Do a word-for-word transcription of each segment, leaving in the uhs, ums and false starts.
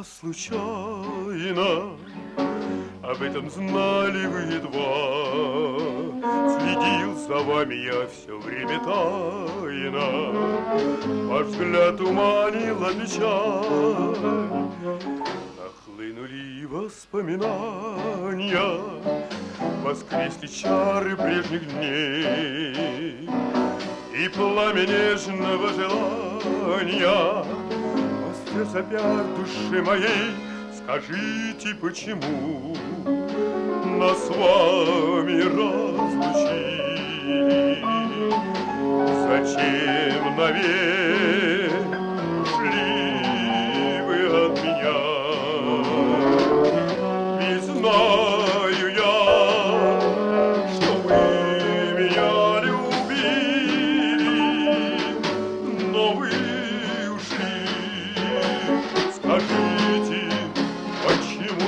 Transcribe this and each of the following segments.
случайно, об этом знали вы едва. Следил за вами я все время тайно, ваш взгляд туманила печаль. Нахлынули воспоминания, воскресли чары прежних дней, и пламя нежного желания воскрес опять в душе моей. Скажите, почему нас с вами разлучили? Зачем навек ушли вы от меня? Ведь знаю я, что вы меня любили, но вы ушли. Скажите, почему?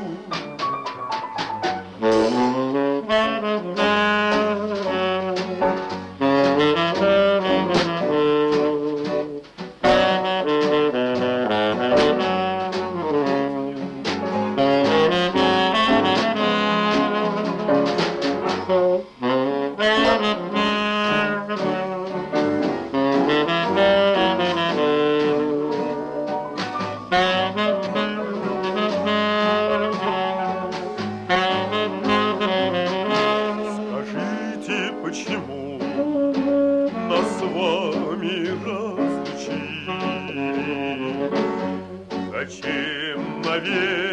Скажите, почему нас с вами разлучили? Зачем навек